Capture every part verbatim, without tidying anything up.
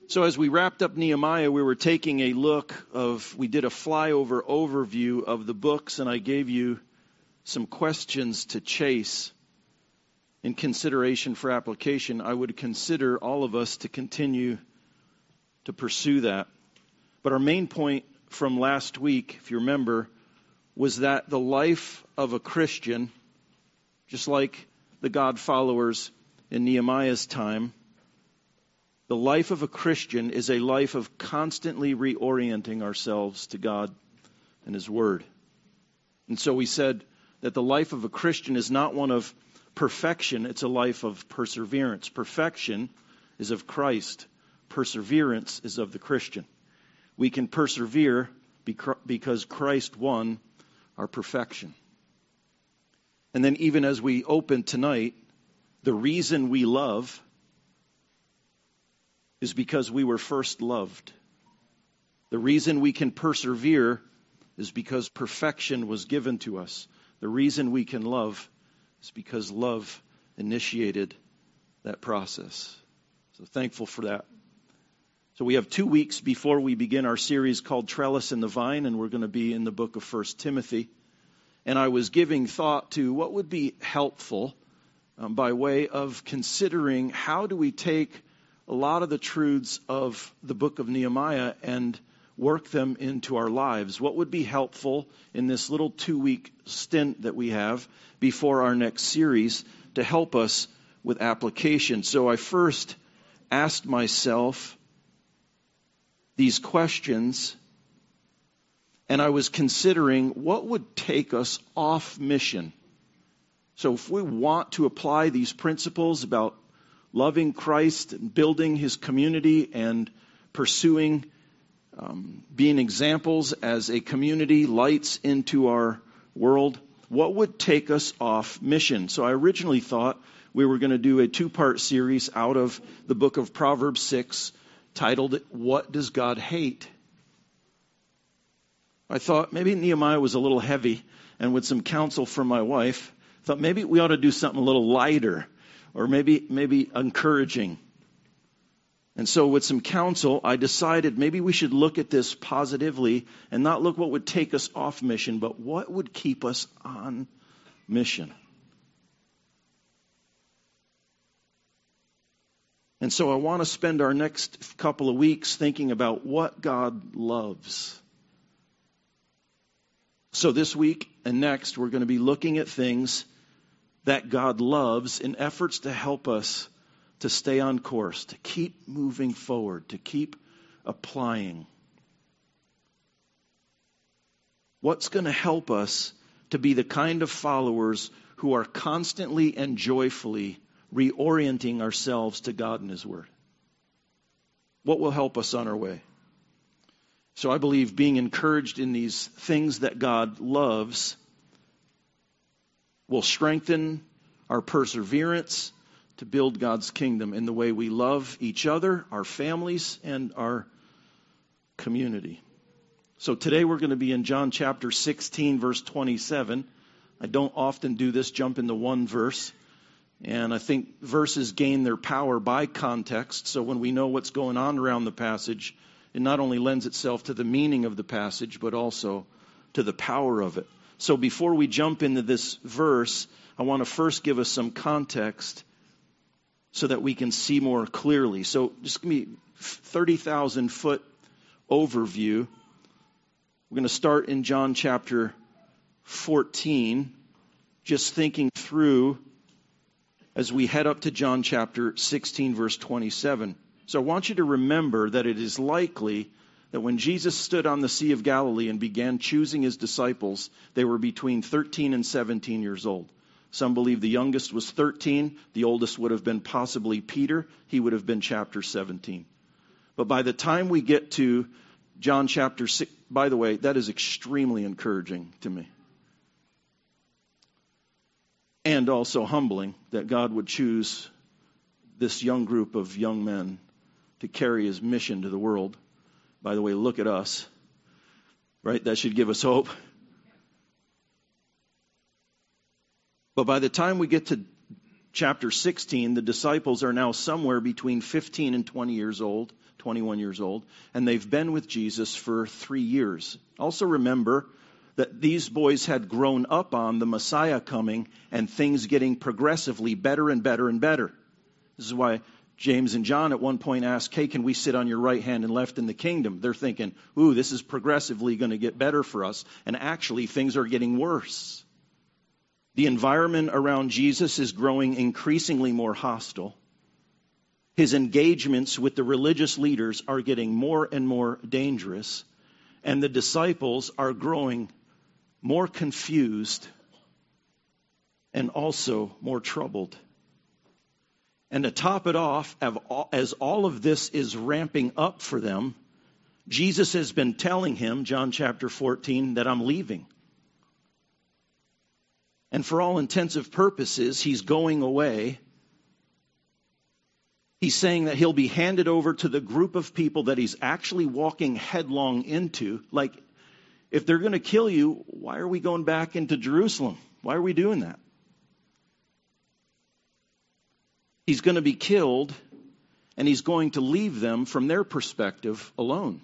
So as we wrapped up Nehemiah, we were taking a look of, we did a flyover overview of the books, and I gave you some questions to chase in consideration for application. I would consider all of us to continue to pursue that. But our main point from last week, if you remember, was that the life of a Christian, just like the God followers in Nehemiah's time, the life of a Christian is a life of constantly reorienting ourselves to God and His Word. And so we said that the life of a Christian is not one of perfection, it's a life of perseverance. Perfection is of Christ. Perseverance is of the Christian. We can persevere because Christ won our perfection. And then even as we open tonight, the reason we love is because we were first loved. The reason we can persevere is because perfection was given to us. The reason we can love is because love initiated that process. So thankful for that. So we have two weeks before we begin our series called Trellis and the Vine, and we're going to be in the book of First Timothy. And I was giving thought to what would be helpful um, by way of considering how do we take a lot of the truths of the book of Nehemiah and work them into our lives. What would be helpful in this little two-week stint that we have before our next series to help us with application? So I first asked myself these questions, and I was considering what would take us off mission. So if we want to apply these principles about loving Christ and building His community and pursuing um, being examples as a community, lights into our world, what would take us off mission? So I originally thought we were going to do a two-part series out of the book of Proverbs six, titled, What Does God Hate? I thought maybe Nehemiah was a little heavy, and with some counsel from my wife, I thought maybe we ought to do something a little lighter, or maybe maybe encouraging. And so with some counsel, I decided maybe we should look at this positively and not look what would take us off mission, but what would keep us on mission. And so I want to spend our next couple of weeks thinking about what God loves. So this week and next, we're going to be looking at things that God loves in efforts to help us to stay on course, to keep moving forward, to keep applying. What's going to help us to be the kind of followers who are constantly and joyfully reorienting ourselves to God and His Word? What will help us on our way? So I believe being encouraged in these things that God loves will strengthen our perseverance to build God's kingdom in the way we love each other, our families, and our community. So today we're going to be in John chapter sixteen, verse twenty-seven. I don't often do this, jump into one verse. And I think verses gain their power by context. So when we know what's going on around the passage, it not only lends itself to the meaning of the passage, but also to the power of it. So before we jump into this verse, I want to first give us some context so that we can see more clearly. So just give me thirty thousand foot overview. We're going to start in John chapter fourteen, just thinking through as we head up to John chapter sixteen, verse twenty-seven. So I want you to remember that it is likely that when Jesus stood on the Sea of Galilee and began choosing His disciples, they were between thirteen and seventeen years old. Some believe the youngest was thirteen. The oldest would have been possibly Peter. He would have been chapter seventeen. But by the time we get to John chapter six, by the way, that is extremely encouraging to me. And also humbling that God would choose this young group of young men to carry His mission to the world. By the way, look at us, right? That should give us hope. But by the time we get to chapter sixteen, the disciples are now somewhere between fifteen and twenty years old, twenty-one years old, and they've been with Jesus for three years. Also remember that these boys had grown up on the Messiah coming and things getting progressively better and better and better. This is why James and John at one point asked, hey, can we sit on your right hand and left in the kingdom? They're thinking, ooh, this is progressively going to get better for us. And actually, things are getting worse. The environment around Jesus is growing increasingly more hostile. His engagements with the religious leaders are getting more and more dangerous. And the disciples are growing more confused and also more troubled. And to top it off, as all of this is ramping up for them, Jesus has been telling him, John chapter fourteen, that I'm leaving. And for all intensive purposes, he's going away. He's saying that he'll be handed over to the group of people that he's actually walking headlong into. Like, if they're going to kill you, why are we going back into Jerusalem? Why are we doing that? He's going to be killed, and he's going to leave them, from their perspective, alone.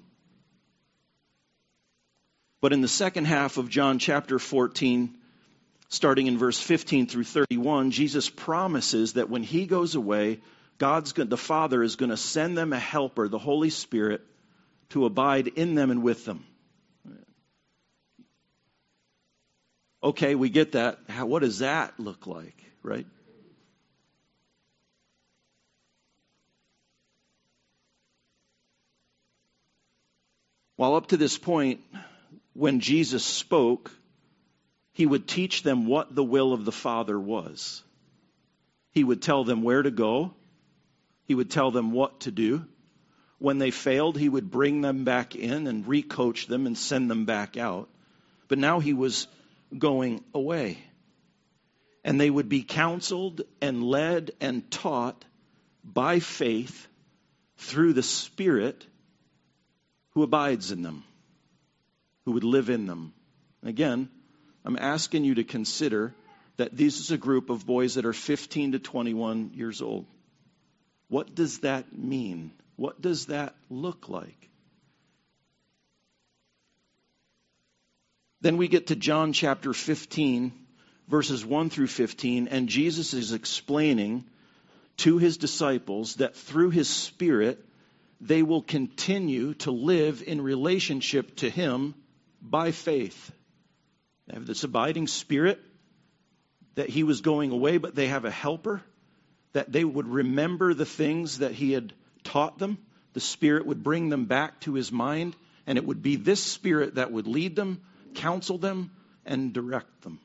But in the second half of John chapter fourteen, starting in verse fifteen through thirty-one, Jesus promises that when he goes away, God's going, the Father is going to send them a helper, the Holy Spirit, to abide in them and with them. Okay, we get that. How, what does that look like, right? While up to this point, when Jesus spoke, he would teach them what the will of the Father was. He would tell them where to go. He would tell them what to do. When they failed, he would bring them back in and recoach them and send them back out. But now he was going away. And they would be counseled and led and taught by faith through the Spirit who abides in them, who would live in them. Again, I'm asking you to consider that this is a group of boys that are fifteen to twenty-one years old. What does that mean? What does that look like? Then we get to John chapter fifteen, verses one through fifteen, and Jesus is explaining to his disciples that through his Spirit, they will continue to live in relationship to him by faith. They have this abiding Spirit, that he was going away, but they have a helper, that they would remember the things that he had taught them. The Spirit would bring them back to his mind, and it would be this Spirit that would lead them, counsel them, and direct them.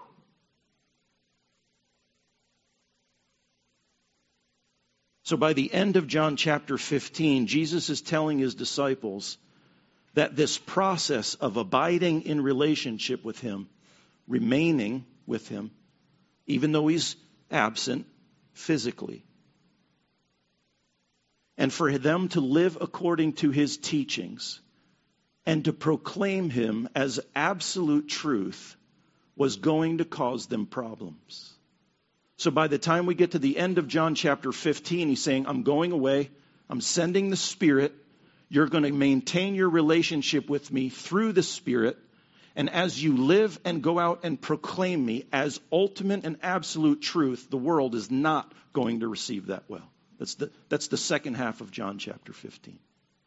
So by the end of John chapter fifteen, Jesus is telling his disciples that this process of abiding in relationship with him, remaining with him, even though he's absent physically, and for them to live according to his teachings and to proclaim him as absolute truth, was going to cause them problems. So by the time we get to the end of John chapter fifteen, he's saying, I'm going away. I'm sending the Spirit. You're going to maintain your relationship with me through the Spirit. And as you live and go out and proclaim me as ultimate and absolute truth, the world is not going to receive that well. That's the, that's the second half of John chapter fifteen.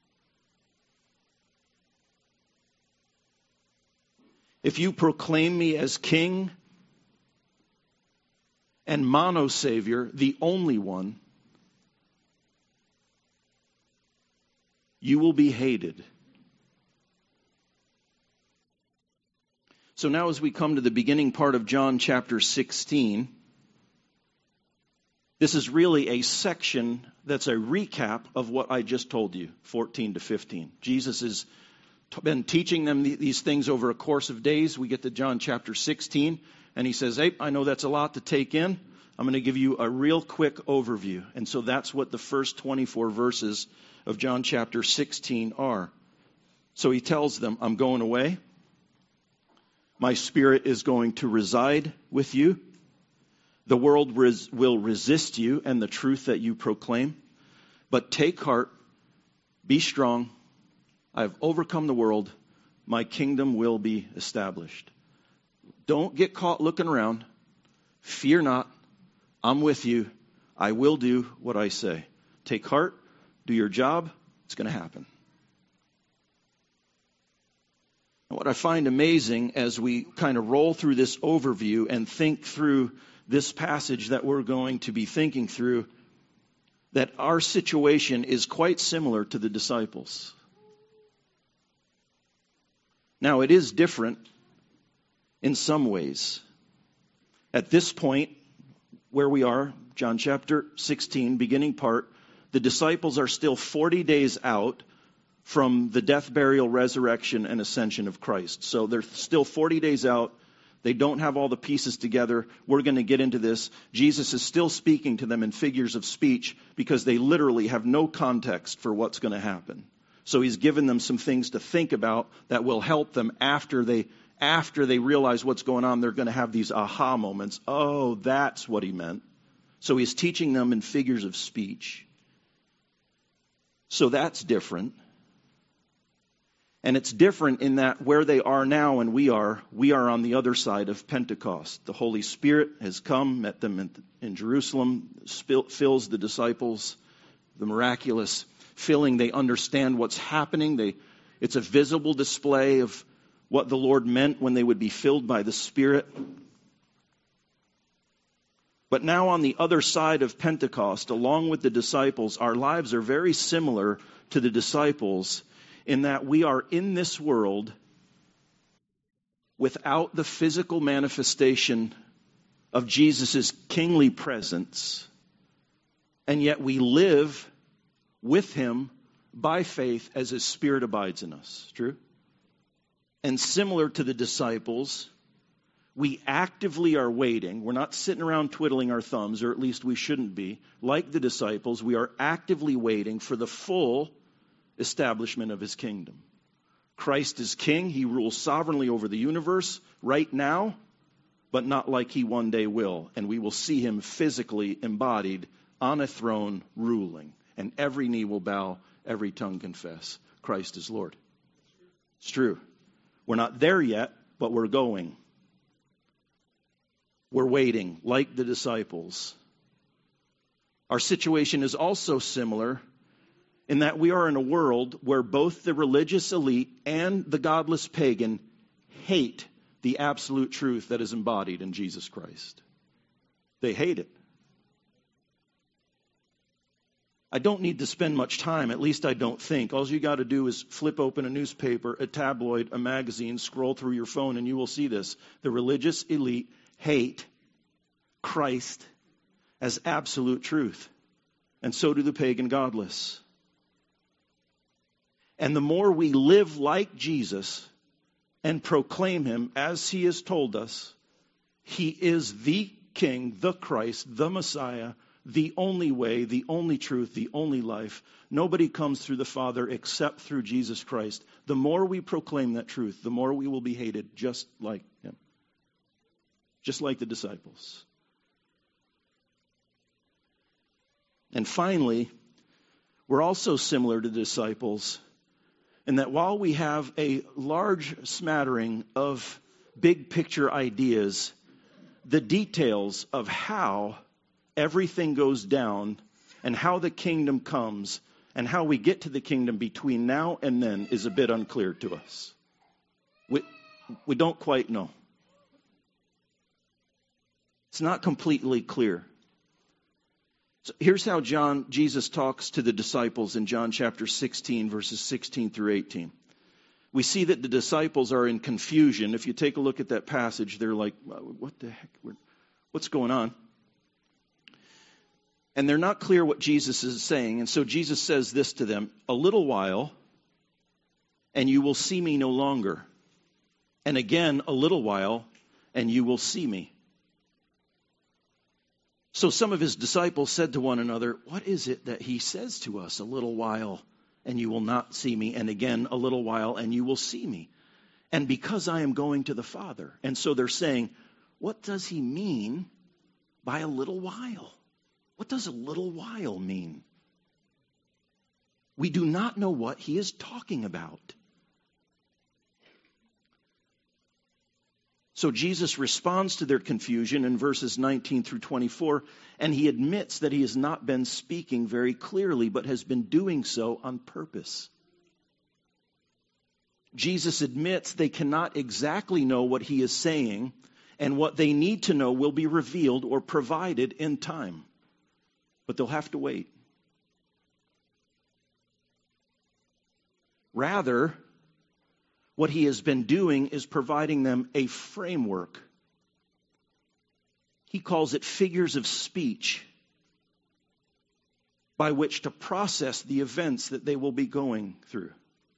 If you proclaim me as King and mono-Savior, the only one, you will be hated. So now as we come to the beginning part of John chapter sixteen, this is really a section that's a recap of what I just told you, fourteen to fifteen. Jesus has been teaching them these things over a course of days. We get to John chapter sixteen, and he says, hey, I know that's a lot to take in. I'm going to give you a real quick overview. And so that's what the first twenty-four verses of John chapter sixteen are. So he tells them, I'm going away. My Spirit is going to reside with you. The world res- will resist you and the truth that you proclaim. But take heart, be strong. I have overcome the world. My kingdom will be established. Don't get caught looking around. Fear not. I'm with you. I will do what I say. Take heart. Do your job. It's going to happen. And what I find amazing as we kind of roll through this overview and think through this passage that we're going to be thinking through, that our situation is quite similar to the disciples. Now, it is different in some ways. At this point, where we are, John chapter sixteen, beginning part, the disciples are still forty days out from the death, burial, resurrection, and ascension of Christ. So they're still forty days out. They don't have all the pieces together. We're going to get into this. Jesus is still speaking to them in figures of speech because they literally have no context for what's going to happen. So he's given them some things to think about that will help them after they after they realize what's going on. They're going to have these aha moments. Oh, that's what he meant. So he's teaching them in figures of speech. So that's different. And it's different in that where they are now and we are, we are on the other side of Pentecost. The Holy Spirit has come, met them in, in Jerusalem, spill, fills the disciples, the miraculous filling. They understand what's happening. They, it's a visible display of what the Lord meant when they would be filled by the Spirit. But now on the other side of Pentecost, along with the disciples, our lives are very similar to the disciples in that we are in this world without the physical manifestation of Jesus' kingly presence, and yet we live with him by faith as his Spirit abides in us. True? And similar to the disciples, we actively are waiting. We're not sitting around twiddling our thumbs, or at least we shouldn't be. Like the disciples, we are actively waiting for the full establishment of his kingdom. Christ is king. He rules sovereignly over the universe right now, but not like he one day will. And we will see him physically embodied on a throne ruling. And every knee will bow, every tongue confess Christ is Lord. It's true. We're not there yet, but we're going. We're waiting, like the disciples. Our situation is also similar in that we are in a world where both the religious elite and the godless pagan hate the absolute truth that is embodied in Jesus Christ. They hate it. I don't need to spend much time, at least I don't think. All you got to do is flip open a newspaper, a tabloid, a magazine, scroll through your phone, and you will see this. The religious elite hate Christ as absolute truth. And so do the pagan godless. And the more we live like Jesus and proclaim him as he has told us, he is the King, the Christ, the Messiah, the only way, the only truth, the only life. Nobody comes through the Father except through Jesus Christ. The more we proclaim that truth, the more we will be hated just like him. Just like the disciples. And finally, we're also similar to the disciples in that while we have a large smattering of big picture ideas, the details of how everything goes down and how the kingdom comes and how we get to the kingdom between now and then is a bit unclear to us. We, we don't quite know. It's not completely clear. So here's how John, Jesus talks to the disciples in John chapter sixteen, verses sixteen through eighteen. We see that the disciples are in confusion. If you take a look at that passage, they're like, what the heck? What's going on? And they're not clear what Jesus is saying. And so Jesus says this to them, a little while, and you will see me no longer. And again, a little while, and you will see me. So some of his disciples said to one another, what is it that he says to us? A little while, and you will not see me. And again, a little while, and you will see me. And because I am going to the Father. And so they're saying, what does he mean by a little while. What does a little while mean? We do not know what he is talking about. So Jesus responds to their confusion in verses nineteen through twenty-four, and he admits that he has not been speaking very clearly, but has been doing so on purpose. Jesus admits they cannot exactly know what he is saying, and what they need to know will be revealed or provided in time. But they'll have to wait. Rather, what he has been doing is providing them a framework. He calls it figures of speech by which to process the events that they will be going through.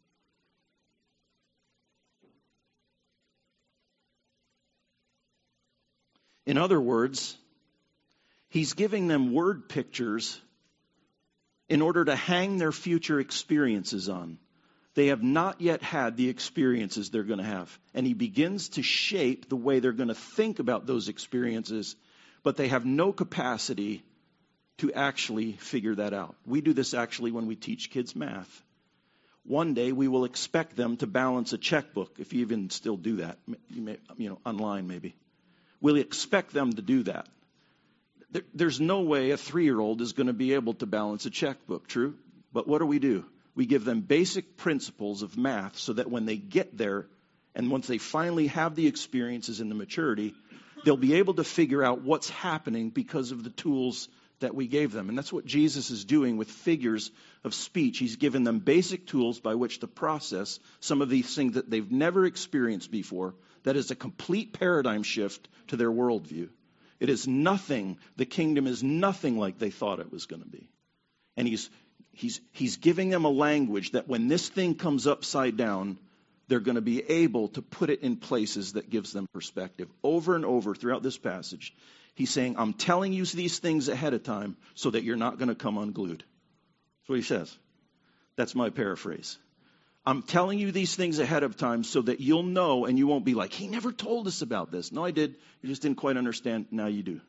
In other words, he's giving them word pictures in order to hang their future experiences on. They have not yet had the experiences they're going to have. And he begins to shape the way they're going to think about those experiences, but they have no capacity to actually figure that out. We do this actually when we teach kids math. One day we will expect them to balance a checkbook, if you even still do that, you, may, you know, online maybe. We'll expect them to do that. There, there's no way a three-year-old is going to be able to balance a checkbook, true? But what do we do? We give them basic principles of math so that when they get there, and once they finally have the experiences and the maturity, they'll be able to figure out what's happening because of the tools that we gave them. And that's what Jesus is doing with figures of speech. He's given them basic tools by which to process some of these things that they've never experienced before. That is a complete paradigm shift to their worldview. It is nothing, the kingdom is nothing like they thought it was going to be. And he's He's, he's giving them a language that when this thing comes upside down, they're going to be able to put it in places that gives them perspective. Over and over throughout this passage, he's saying, I'm telling you these things ahead of time so that you're not going to come unglued. That's what he says. That's my paraphrase. I'm telling you these things ahead of time so that you'll know and you won't be like, he never told us about this. No, I did. You just didn't quite understand. Now you do.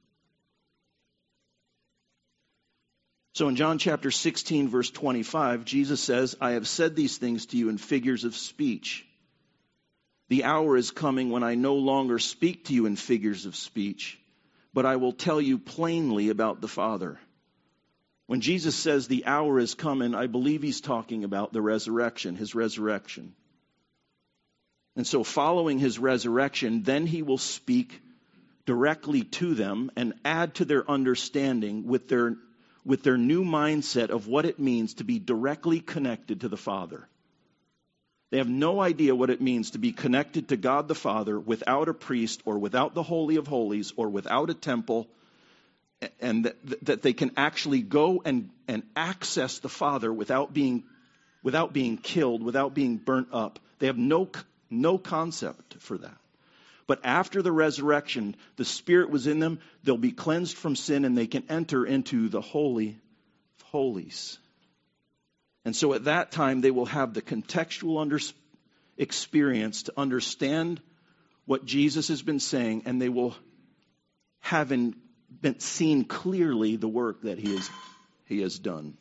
So in John chapter sixteen, verse twenty-five, Jesus says, I have said these things to you in figures of speech. The hour is coming when I no longer speak to you in figures of speech, but I will tell you plainly about the Father. When Jesus says the hour is coming, I believe he's talking about the resurrection, his resurrection. And so following his resurrection, then he will speak directly to them and add to their understanding with their with their new mindset of what it means to be directly connected to the Father. They have no idea what it means to be connected to God the Father without a priest or without the Holy of Holies or without a temple, and that, that they can actually go and, and access the Father without being, without being killed, without being burnt up. They have no, no concept for that. But after the resurrection, the Spirit was in them. They'll be cleansed from sin and they can enter into the Holy of Holies. And so at that time, they will have the contextual under- experience to understand what Jesus has been saying, and they will have in, been seen clearly the work that he has, he has done.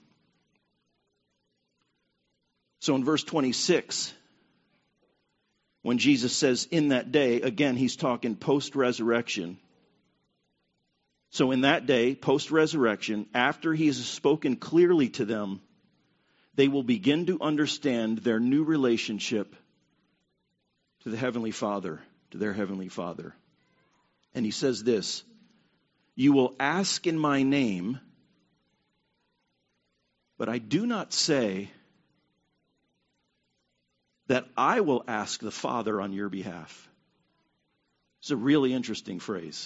So in verse twenty-six, when Jesus says in that day, again, he's talking post-resurrection. So in that day, post-resurrection, after he has spoken clearly to them, they will begin to understand their new relationship to the Heavenly Father, to their Heavenly Father. And he says this, you will ask in my name, but I do not say that I will ask the Father on your behalf. It's a really interesting phrase.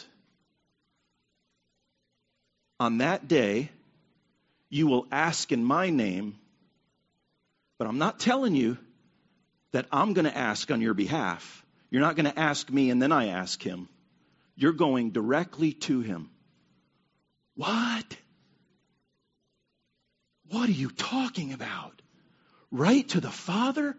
On that day, you will ask in my name, but I'm not telling you that I'm going to ask on your behalf. You're not going to ask me and then I ask him. You're going directly to him. What? What are you talking about? Right to the Father?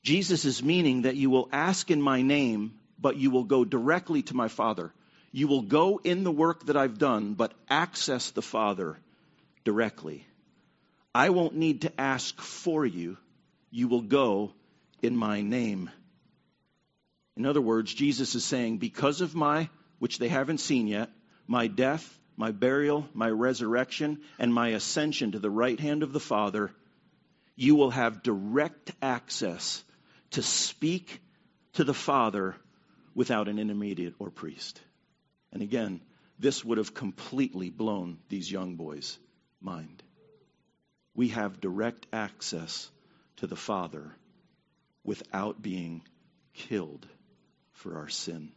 Jesus is meaning that you will ask in my name, but you will go directly to my Father. You will go in the work that I've done, but access the Father directly. I won't need to ask for you. You will go in my name. In other words, Jesus is saying, because of my, which they haven't seen yet, my death, my burial, my resurrection, and my ascension to the right hand of the Father, you will have direct access to speak to the Father without an intermediate or priest. And again, this would have completely blown these young boys' mind. We have direct access to the Father without being killed for our sin.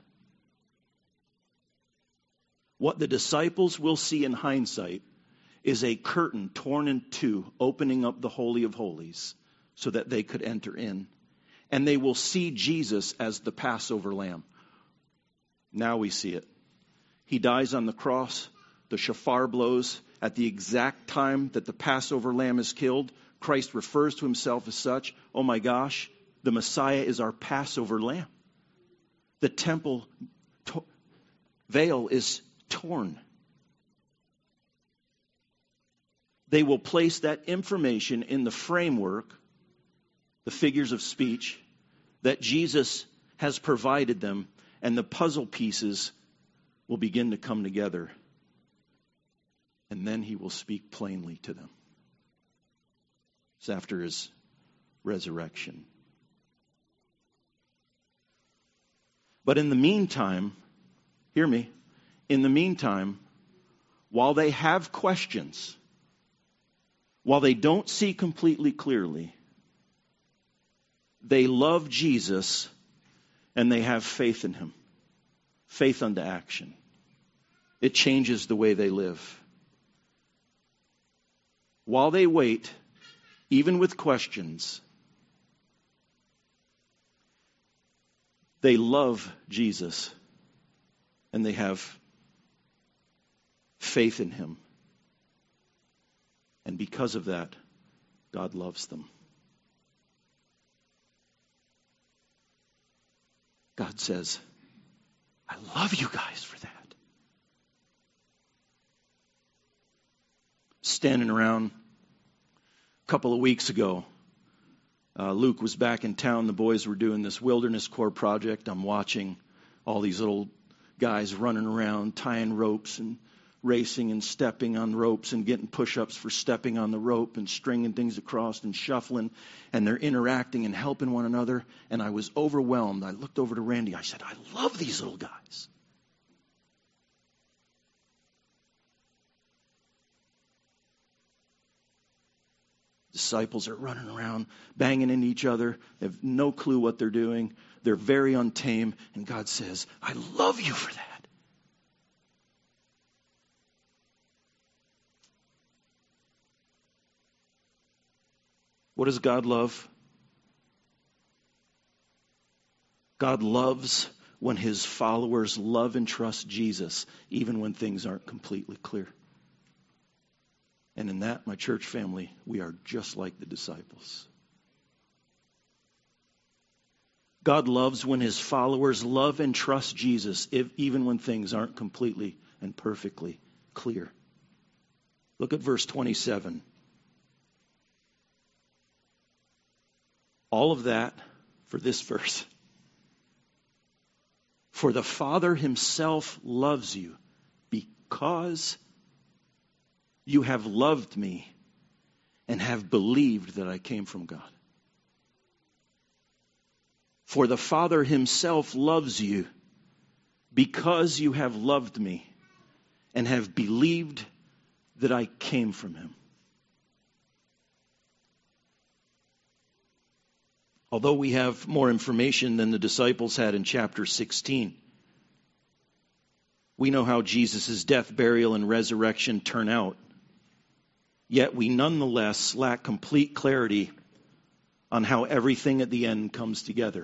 What the disciples will see in hindsight is a curtain torn in two, opening up the Holy of Holies so that they could enter in. And they will see Jesus as the Passover lamb. Now we see it. He dies on the cross. The shofar blows at the exact time that the Passover lamb is killed. Christ refers to himself as such. Oh my gosh, the Messiah is our Passover lamb. The temple to- veil is torn. They will place that information in the framework, the figures of speech, that Jesus has provided them, and the puzzle pieces will begin to come together. And then he will speak plainly to them. It's after his resurrection. But in the meantime, hear me, in the meantime, while they have questions, while they don't see completely clearly, they love Jesus and they have faith in him. Faith unto action. It changes the way they live. While they wait, even with questions, they love Jesus and they have faith in him. And because of that, God loves them. God says, I love you guys for that. Standing around a couple of weeks ago, uh, Luke was back in town. The boys were doing this Wilderness Corps project. I'm watching all these little guys running around, tying ropes and racing and stepping on ropes and getting push-ups for stepping on the rope and stringing things across and shuffling, and they're interacting and helping one another. And I was overwhelmed. I looked over to Randy. I said, I love these little guys. Disciples are running around, banging into each other. They have no clue what they're doing. They're very untamed. And God says, I love you for that. What does God love? God loves when his followers love and trust Jesus, even when things aren't completely clear. And in that, my church family, we are just like the disciples. God loves when his followers love and trust Jesus, if, even when things aren't completely and perfectly clear. Look at verse twenty-seven. All of that for this verse. For the Father himself loves you because you have loved me and have believed that I came from God. For the Father himself loves you because you have loved me and have believed that I came from him. Although we have more information than the disciples had in chapter sixteen, we know how Jesus' death, burial, and resurrection turn out. Yet we nonetheless lack complete clarity on how everything at the end comes together.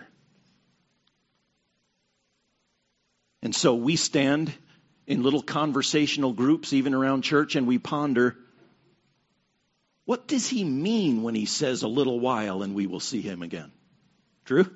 And so we stand in little conversational groups, even around church, and we ponder, what does he mean when he says a little while and we will see him again? True?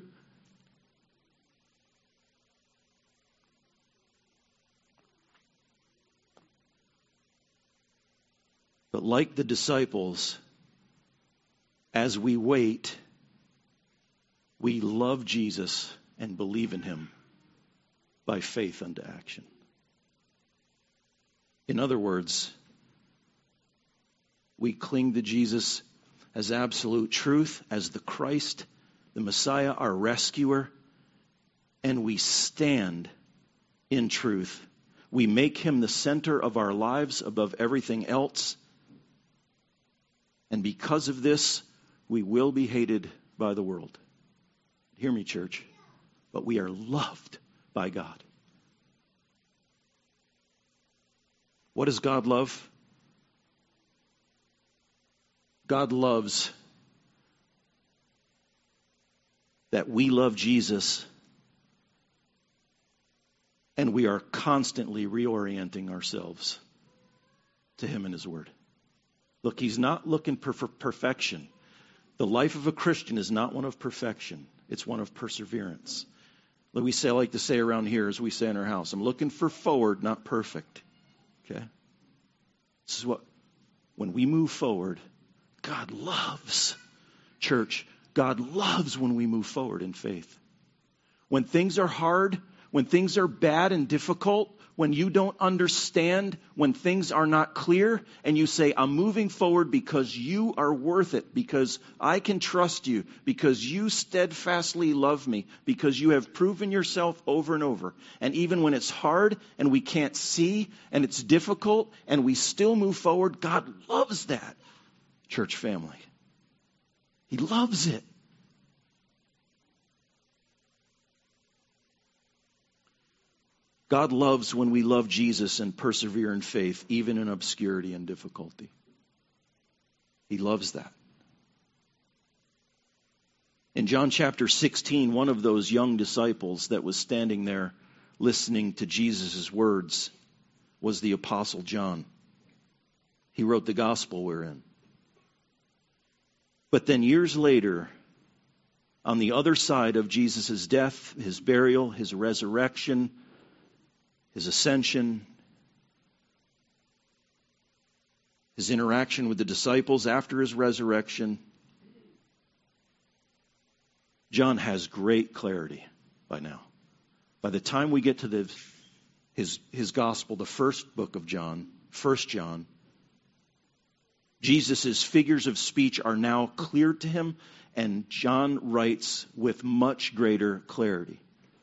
But like the disciples, as we wait, we love Jesus and believe in him by faith unto action. In other words, we cling to Jesus as absolute truth, as the Christ, the Messiah, our rescuer, and we stand in truth. We make him the center of our lives above everything else. And because of this, we will be hated by the world. Hear me, church. But we are loved by God. What does God love? God loves that we love Jesus and we are constantly reorienting ourselves to him and his word. Look, he's not looking for perfection. The life of a Christian is not one of perfection. It's one of perseverance. Like we say, I like to say around here, as we say in our house, I'm looking for forward, not perfect. Okay? This is what, when we move forward, God loves. Church, God loves when we move forward in faith. When things are hard, when things are bad and difficult, when you don't understand, when things are not clear, and you say, I'm moving forward because you are worth it, because I can trust you, because you steadfastly love me, because you have proven yourself over and over. And even when it's hard and we can't see and it's difficult and we still move forward, God loves that, church family. He loves it. God loves when we love Jesus and persevere in faith, even in obscurity and difficulty. He loves that. In John chapter sixteen, one of those young disciples that was standing there listening to Jesus' words was the Apostle John. He wrote the gospel we're in. But then years later, on the other side of Jesus' death, his burial, his resurrection, his ascension, his interaction with the disciples after his resurrection, John has great clarity by now. By the time we get to the, his, his gospel, the first book of John, First John, Jesus' figures of speech are now clear to him, and John writes with much greater clarity.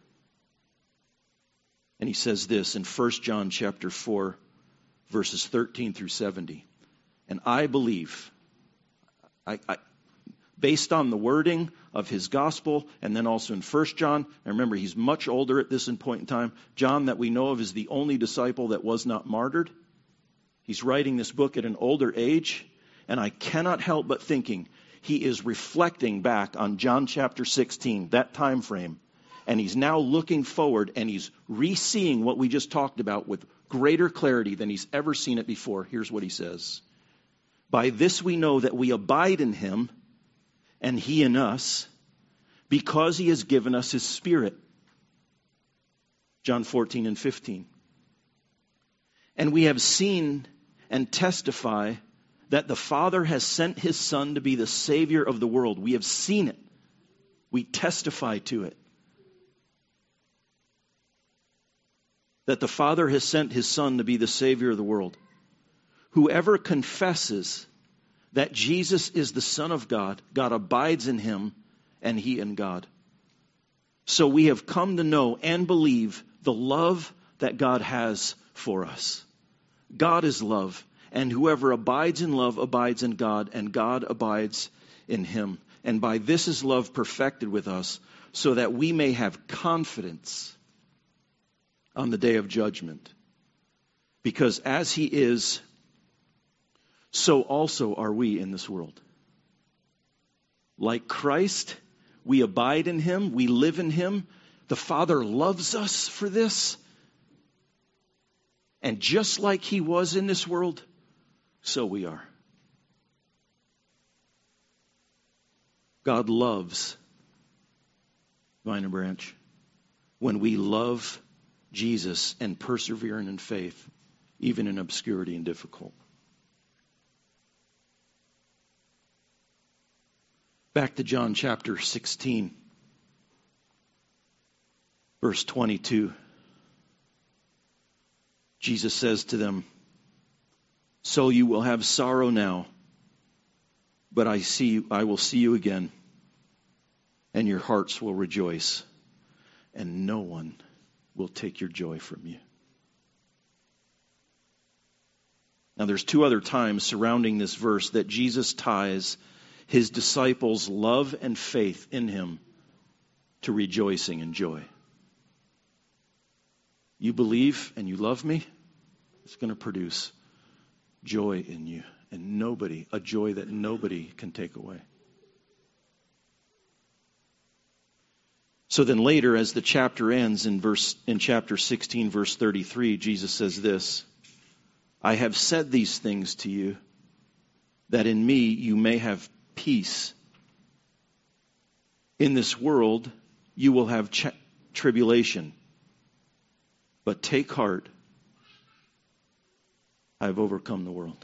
And he says this in First John chapter four, verses thirteen through seventy. And I believe, I, I, based on the wording of his gospel, and then also in First John, and remember he's much older at this point in time. John, that we know of, is the only disciple that was not martyred. He's writing this book at an older age, and I cannot help but thinking he is reflecting back on John chapter sixteen, that time frame. And he's now looking forward and he's re-seeing what we just talked about with greater clarity than he's ever seen it before. Here's what he says. By this we know that we abide in him and he in us, because he has given us his Spirit. John fourteen and fifteen. And we have seen and testify that the Father has sent his Son to be the Savior of the world. We have seen it. We testify to it. That the Father has sent his Son to be the Savior of the world. Whoever confesses that Jesus is the Son of God, God abides in him, and he in God. So we have come to know and believe the love that God has for us. God is love, and whoever abides in love abides in God, and God abides in him. And by this is love perfected with us, so that we may have confidence on the day of judgment. Because as he is, so also are we in this world. Like Christ, we abide in him, we live in him. The Father loves us for this. And just like he was in this world, so we are. God loves Vine and Branch. When we love Jesus and persevere in faith, even in obscurity and difficult. Back to John chapter sixteen, verse twenty-two. Jesus says to them, "So you will have sorrow now, but I see I will see you again, and your hearts will rejoice, and no one will take your joy from you." Now there's two other times surrounding this verse that Jesus ties his disciples' love and faith in him to rejoicing and joy. You believe and you love me, it's going to produce joy in you. And nobody, a joy that nobody can take away. So then later, as the chapter ends in verse in chapter sixteen, verse thirty-three, Jesus says this, "I have said these things to you, that in me you may have peace. In this world you will have ch- tribulation, but take heart, I have overcome the world."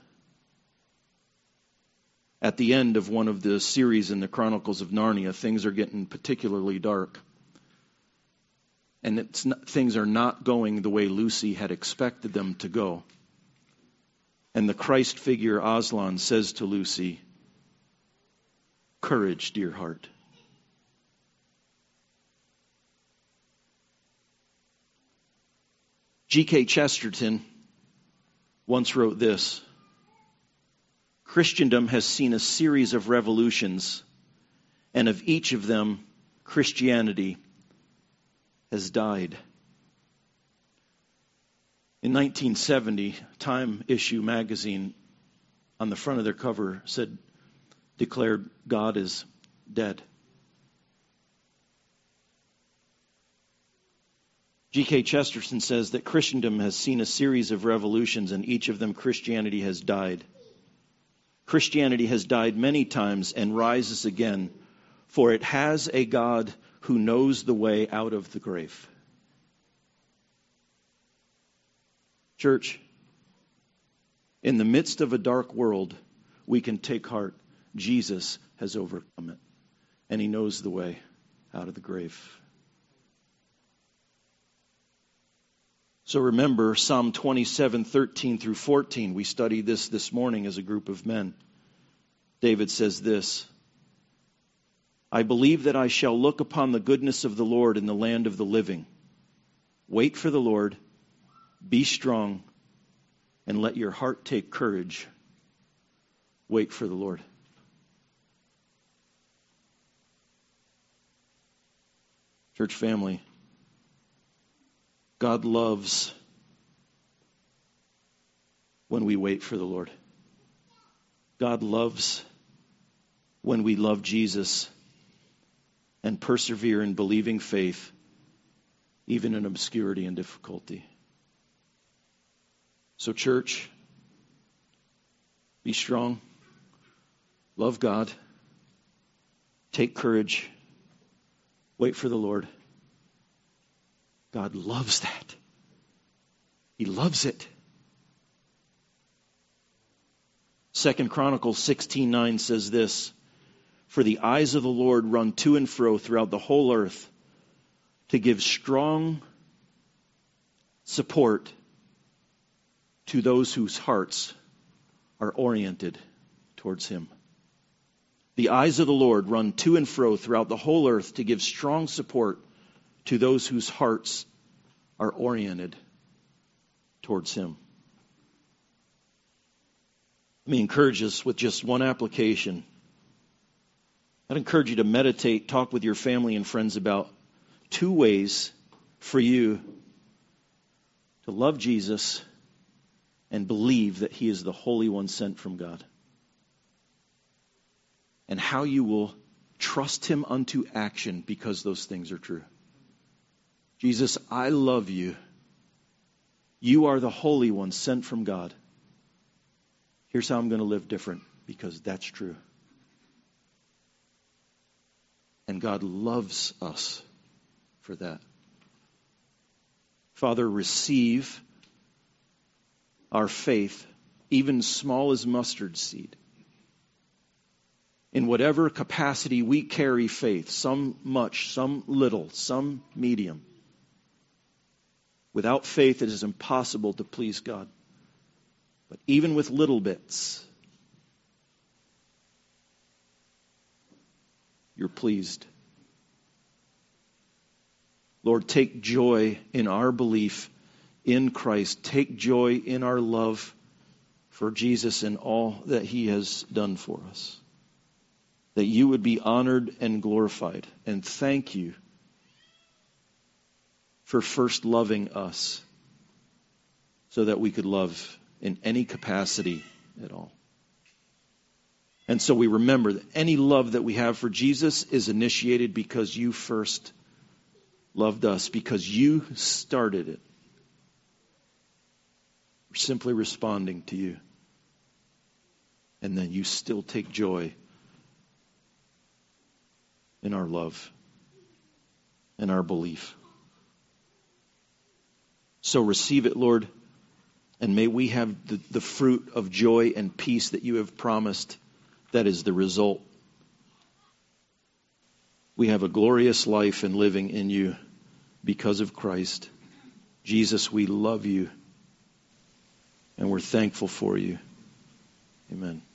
At the end of one of the series in the Chronicles of Narnia, things are getting particularly dark. And it's not, things are not going the way Lucy had expected them to go. And the Christ figure Aslan says to Lucy, "Courage, dear heart." G K Chesterton once wrote this, "Christendom has seen a series of revolutions, and of each of them, Christianity has died." In nineteen seventy, Time issue magazine, on the front of their cover, said, declared God is dead. G K Chesterton says that Christendom has seen a series of revolutions, and each of them Christianity has died. Christianity has died many times and rises again, for it has a God who knows the way out of the grave. Church, in the midst of a dark world, we can take heart. Jesus has overcome it, and he knows the way out of the grave. So remember Psalm twenty-seven, thirteen through fourteen. We studied this this morning as a group of men. David says this, "I believe that I shall look upon the goodness of the Lord in the land of the living. Wait for the Lord, be strong, and let your heart take courage. Wait for the Lord." Church family, God loves when we wait for the Lord. God loves when we love Jesus and persevere in believing faith, even in obscurity and difficulty. So church, be strong, love God, take courage, wait for the Lord. God loves that. He loves it. Second Chronicles sixteen nine says this, "For the eyes of the Lord run to and fro throughout the whole earth to give strong support to those whose hearts are oriented towards him." The eyes of the Lord run to and fro throughout the whole earth to give strong support to those whose hearts are oriented towards him. Let me encourage us with just one application. I'd encourage you to meditate, talk with your family and friends about two ways for you to love Jesus and believe that he is the Holy One sent from God. And how you will trust him unto action because those things are true. Jesus, I love you. You are the Holy One sent from God. Here's how I'm going to live different because that's true. And God loves us for that. Father, receive our faith, even small as mustard seed. In whatever capacity we carry faith, some much, some little, some medium. Without faith, it is impossible to please God. But even with little bits, you're pleased. Lord, take joy in our belief in Christ. Take joy in our love for Jesus and all that He has done for us. That you would be honored and glorified. And thank you for first loving us so that we could love in any capacity at all. And so we remember that any love that we have for Jesus is initiated because you first loved us, because you started it. We're simply responding to you. And then you still take joy in our love and our belief. So receive it, Lord, and may we have the, the fruit of joy and peace that you have promised. That is the result. We have a glorious life in living in you because of Christ. Jesus, we love you, and we're thankful for you. Amen.